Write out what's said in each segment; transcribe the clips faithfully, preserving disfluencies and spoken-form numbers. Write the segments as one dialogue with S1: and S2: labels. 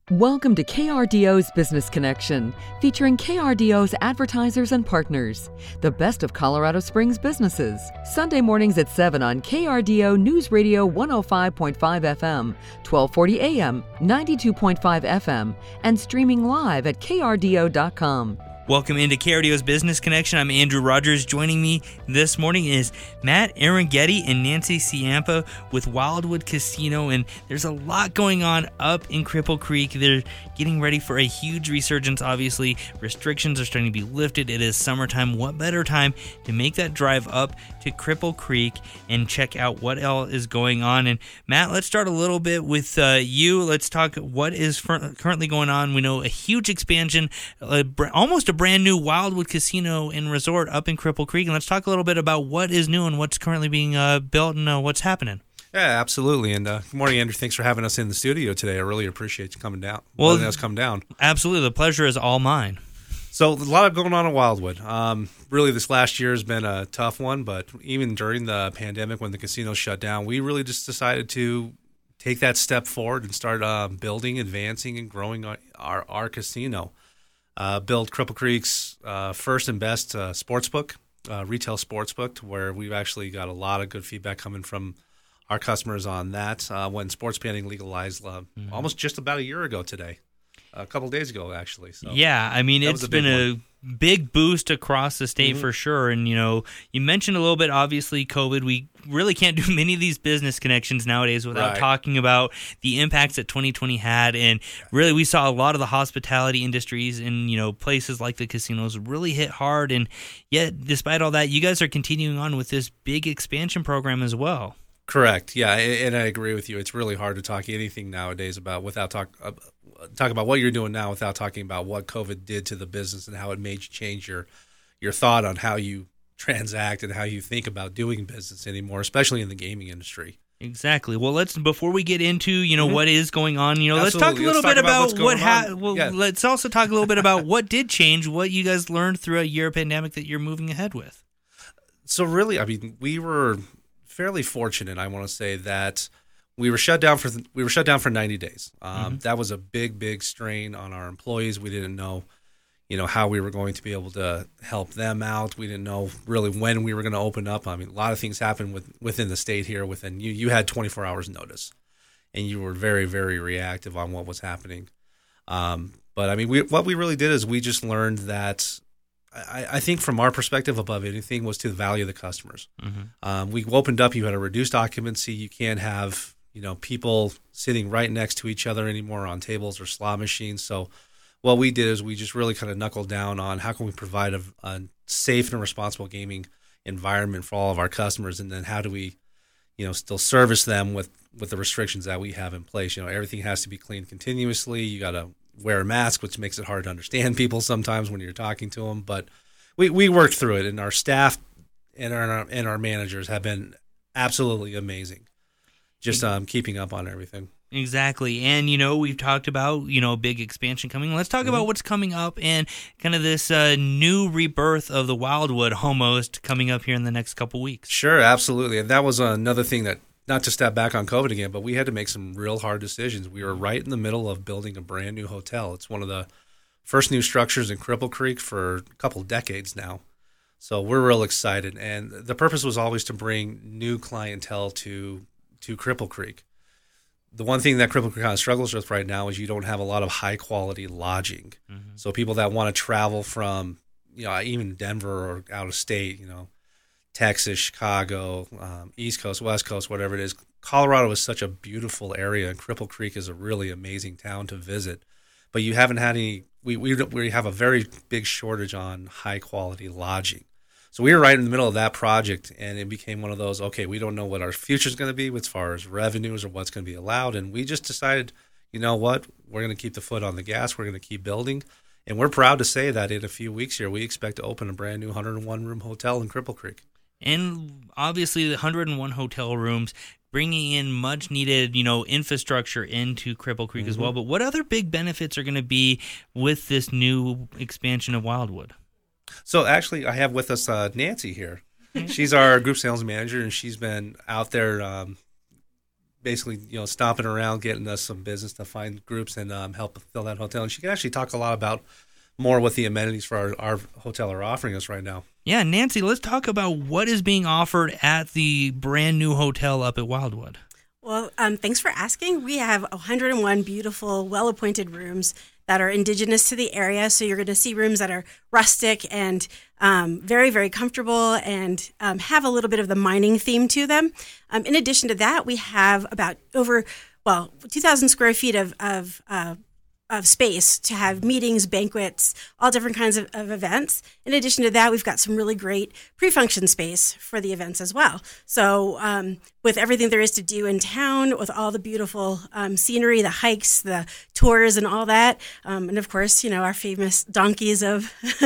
S1: Welcome to K R D O's Business Connection, featuring K R D O's advertisers and partners, the best of Colorado Springs businesses. Sunday mornings at seven on K R D O News Radio one oh five point five F M, twelve forty A M, ninety-two point five F M, and streaming live at K R D O dot com.
S2: Welcome into K R D O's Business Connection. I'm Andrew Rogers. Joining me this morning is Matt Arangetti and Nancy Ciampa with Wildwood Casino, and there's a lot going on up in Cripple Creek. They're getting ready for a huge resurgence, obviously. Restrictions are starting to be lifted. It is summertime. What better time to make that drive up to Cripple Creek and check out what else is going on? And Matt, let's start a little bit with uh, you. Let's talk what is fr- currently going on. We know a huge expansion, uh, br- almost a brand new Wildwood Casino and Resort up in Cripple Creek, and let's talk a little bit about what is new and what's currently being uh, built and uh, what's happening.
S3: Yeah, absolutely. And uh, good morning, Andrew. Thanks for having us in the studio today. I really appreciate you coming down.
S2: Well,
S3: letting us come down.
S2: Absolutely. The pleasure is all mine.
S3: So a lot of going on in Wildwood. Um, really, this last year has been a tough one, but even during the pandemic when the casino shut down, we really just decided to take that step forward and start uh, building, advancing, and growing our, our, our casino. Uh, build Cripple Creek's uh, first and best uh, sportsbook, uh, retail sportsbook, to where we've actually got a lot of good feedback coming from our customers on that. Uh, when sports betting legalized uh, mm-hmm. almost just about a year ago today, a couple days ago actually. So
S2: yeah, I mean it's been a one. big boost across the state mm-hmm. for sure. And you know, you mentioned a little bit, obviously COVID. We really can't do many of these business connections nowadays without
S3: right.
S2: talking about the impacts that twenty twenty had. And really, we saw a lot of the hospitality industries and, you know, places like the casinos really hit hard. And yet, despite all that, you guys are continuing on with this big expansion program as well.
S3: Correct. Yeah, and I agree with you. It's really hard to talk anything nowadays about without talk uh, talk about what you're doing now without talking about what COVID did to the business and how it made you change your your thought on how you transact and how you think about doing business anymore, especially in the gaming industry.
S2: Exactly. Well, let's before we get into you know mm-hmm. what is going on, you know,
S3: Absolutely.
S2: let's talk a little
S3: let's
S2: bit
S3: talk
S2: about,
S3: about
S2: what ha-
S3: on.
S2: well,
S3: yeah.
S2: let's also talk a little bit about what did change, what you guys learned through a year of pandemic that you're moving ahead with.
S3: So really, I mean, we were fairly fortunate, I want to say, that we were shut down for we were shut down for ninety days. Um, mm-hmm. That was a big, big strain on our employees. We didn't know, you know, how we were going to be able to help them out. We didn't know really when we were going to open up. I mean, a lot of things happened with, within the state here. Within you, you had twenty-four hours notice, and you were very, very reactive on what was happening. Um, but I mean, we, what we really did is we just learned that. I, I think from our perspective, above anything, was to the value of the customers. Mm-hmm. Um, we opened up. You had a reduced occupancy. You can't have you know people sitting right next to each other anymore on tables or slot machines. So what we did is we just really kind of knuckled down on how can we provide a, a safe and responsible gaming environment for all of our customers, and then how do we, you know, still service them with, with the restrictions that we have in place. You know, everything has to be cleaned continuously. You got to wear a mask, which makes it hard to understand people sometimes when you're talking to them. But we, we worked through it, and our staff and our and our managers have been absolutely amazing, just um, keeping up on everything.
S2: Exactly. And, you know, we've talked about, you know, a big expansion coming. Let's talk mm-hmm. about what's coming up and kind of this uh, new rebirth of the Wildwood almost coming up here in the next couple weeks.
S3: Sure, absolutely. And that was another thing that, not to step back on COVID again, but we had to make some real hard decisions. We were right in the middle of building a brand new hotel. It's one of the first new structures in Cripple Creek for a couple of decades now. So we're real excited. And the purpose was always to bring new clientele to to Cripple Creek. The one thing that Cripple Creek kind of struggles with right now is you don't have a lot of high-quality lodging. Mm-hmm. So people that want to travel from, you know, even Denver or out of state, you know, Texas, Chicago, um, East Coast, West Coast, whatever it is. Colorado is such a beautiful area, and Cripple Creek is a really amazing town to visit. But you haven't had any we, – we, we have a very big shortage on high-quality lodging. So we were right in the middle of that project, and it became one of those, okay, we don't know what our future is going to be as far as revenues or what's going to be allowed. And we just decided, you know what, we're going to keep the foot on the gas. We're going to keep building. And we're proud to say that in a few weeks here, we expect to open a brand new one hundred one room hotel in Cripple Creek.
S2: And obviously the one hundred one hotel rooms, bringing in much needed, you know, infrastructure into Cripple Creek mm-hmm. as well. But what other big benefits are going to be with this new expansion of Wildwood?
S3: So actually, I have with us uh, Nancy here. She's our group sales manager, and she's been out there um, basically, you know, stomping around, getting us some business to find groups and um, help fill that hotel. And she can actually talk a lot about more what the amenities for our, our hotel are offering us right now.
S2: Yeah, Nancy, let's talk about what is being offered at the brand new hotel up at Wildwood.
S4: Well, um, thanks for asking. We have one hundred one beautiful, well-appointed rooms that are indigenous to the area. So you're going to see rooms that are rustic and um, very, very comfortable and um, have a little bit of the mining theme to them. Um, in addition to that, we have about over, well, two thousand square feet of, of uh, of space to have meetings, banquets, all different kinds of, of events. In addition to that, we've got some really great pre-function space for the events as well. So um, with everything there is to do in town, with all the beautiful um, scenery, the hikes, the tours and all that, um, and of course, you know, our famous donkeys of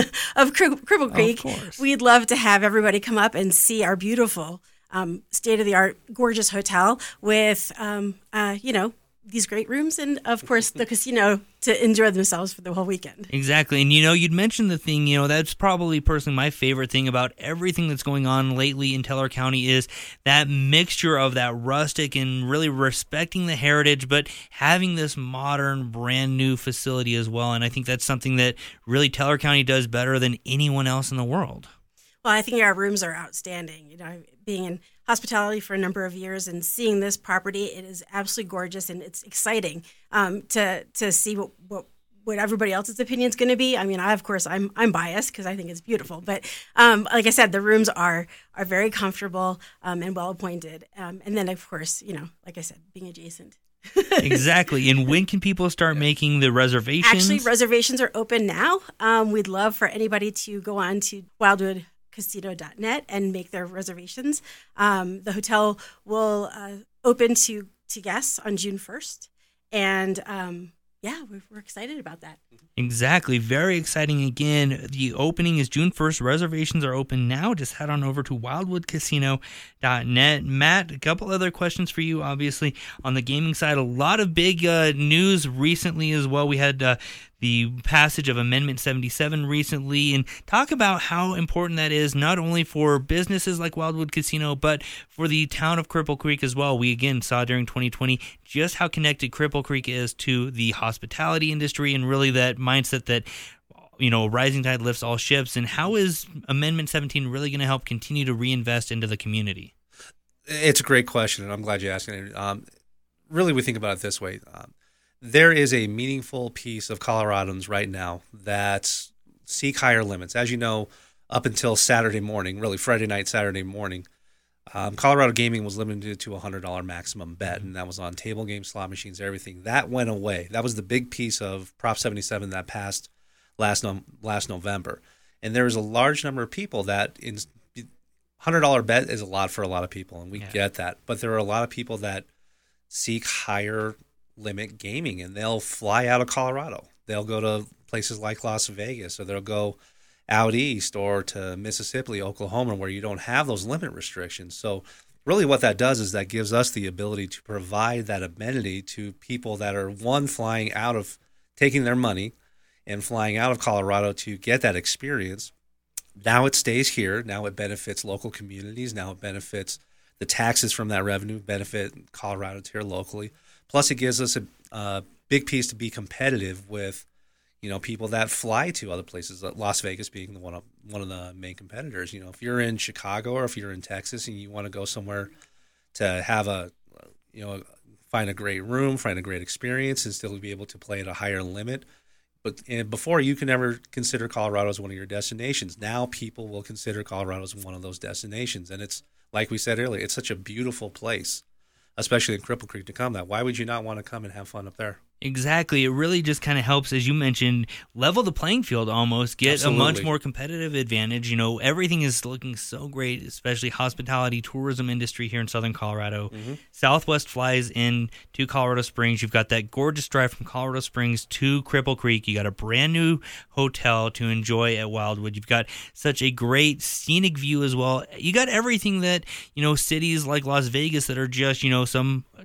S4: of Cripple Creek, we'd love to have everybody come up and see our beautiful um, state-of-the-art, gorgeous hotel with, um, uh, you know, these great rooms and, of course, the casino to enjoy themselves for the whole weekend.
S2: Exactly. And, you know, you'd mentioned the thing, you know, that's probably personally my favorite thing about everything that's going on lately in Teller County is that mixture of that rustic and really respecting the heritage, but having this modern, brand new facility as well. And I think that's something that really Teller County does better than anyone else in the world.
S4: Well, I think our rooms are outstanding. You know, being in hospitality for a number of years and seeing this property, it is absolutely gorgeous and it's exciting um, to to see what, what what everybody else's opinion is going to be. I mean, I of course I'm I'm biased because I think it's beautiful, but um, like I said, the rooms are are very comfortable um, and well appointed. Um, and then of course, you know, like I said, being adjacent.
S2: Exactly. And when can people start making the reservations?
S4: Actually, reservations are open now. Um, we'd love for anybody to go on to Wildwood casino dot net and make their reservations. Um, the hotel will uh, open to, to guests on June first. And um, yeah, we're, we're excited about that.
S2: Exactly. Very exciting. Again, the opening is June first. Reservations are open now. Just head on over to wildwood casino dot net. Matt, a couple other questions for you, obviously, on the gaming side. A lot of big uh, news recently as well. We had uh, the passage of Amendment seventy-seven recently, and talk about how important that is, not only for businesses like Wildwood Casino, but for the town of Cripple Creek as well. We, again, saw during twenty twenty just how connected Cripple Creek is to the hospitality industry and really that mindset that, you know, rising tide lifts all ships. And how is Amendment seventeen really going to help continue to reinvest into the community?
S3: It's a great question, and I'm glad you asked it. Um, really, we think about it this way. Um, there is a meaningful piece of Coloradans right now that seek higher limits. As you know, up until Saturday morning, really Friday night, Saturday morning, um, Colorado gaming was limited to a one hundred dollars maximum bet, and that was on table games, slot machines, everything. That went away. That was the big piece of Prop seventy-seven that passed last no- last November. And there is a large number of people that in one hundred dollars bet is a lot for a lot of people, and we yeah. get that. But there are a lot of people that seek higher limit gaming, and they'll fly out of Colorado. They'll go to places like Las Vegas, or they'll go out east or to Mississippi, Oklahoma, where you don't have those limit restrictions. So really what that does is that gives us the ability to provide that amenity to people that are, one, flying out of, taking their money and flying out of Colorado to get that experience. Now it stays here. Now it benefits local communities. Now it benefits the taxes from that revenue, benefit Coloradans here locally. Plus, it gives us a, a big piece to be competitive with, you know, people that fly to other places, Las Vegas being the one of, one of the main competitors. You know, if you're in Chicago or if you're in Texas and you want to go somewhere to have a, you know, find a great room, find a great experience, and still be able to play at a higher limit. But and before, you can never consider Colorado as one of your destinations. Now people will consider Colorado as one of those destinations. And it's, like we said earlier, it's such a beautiful place, especially in Cripple Creek, to come that. Why would you not want to come and have fun up there?
S2: Exactly. It really just kind of helps, as you mentioned, level the playing field almost, get
S3: Absolutely.
S2: a much more competitive advantage. You know, everything is looking so great, especially hospitality, tourism industry here in Southern Colorado. Mm-hmm. Southwest flies in to Colorado Springs. You've got that gorgeous drive from Colorado Springs to Cripple Creek. You got a brand new hotel to enjoy at Wildwood. You've got such a great scenic view as well. You got everything that, you know, cities like Las Vegas that are just, you know, some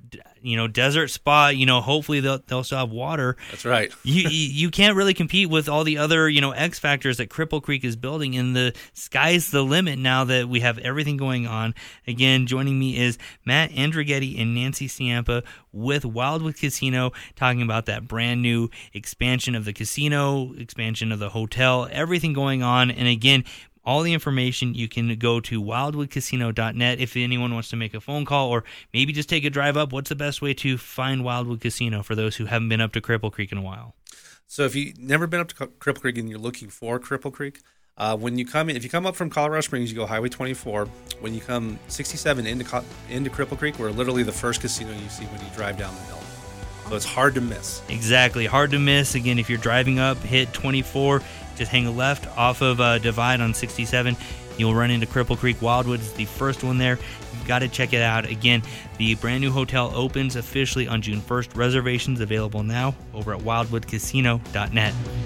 S2: you know, desert spot. You know, hopefully they'll they'll still have water.
S3: That's right.
S2: you, you you can't really compete with all the other, you know, X factors that Cripple Creek is building, and the sky's the limit now that we have everything going on. Again, joining me is Matt Andrighetti and Nancy Ciampa with Wildwood Casino, talking about that brand new expansion of the casino, expansion of the hotel, everything going on. And again, all the information, you can go to wildwood casino dot net if anyone wants to make a phone call or maybe just take a drive up. What's the best way to find Wildwood Casino for those who haven't been up to Cripple Creek in a while?
S3: So if you've never been up to Cripple Creek and you're looking for Cripple Creek, uh, when you come in, if you come up from Colorado Springs, you go Highway twenty-four. When you come sixty-seven into into Cripple Creek, we're literally the first casino you see when you drive down the hill. So it's hard to miss. Exactly.
S2: Hard to miss. Again, if you're driving up, hit twenty-four, just hang a left off of uh, Divide on sixty-seven. You'll run into Cripple Creek. Wildwood is the first one there. You've got to check it out. Again, the brand new hotel opens officially on June first. Reservations available now over at wildwood casino dot net.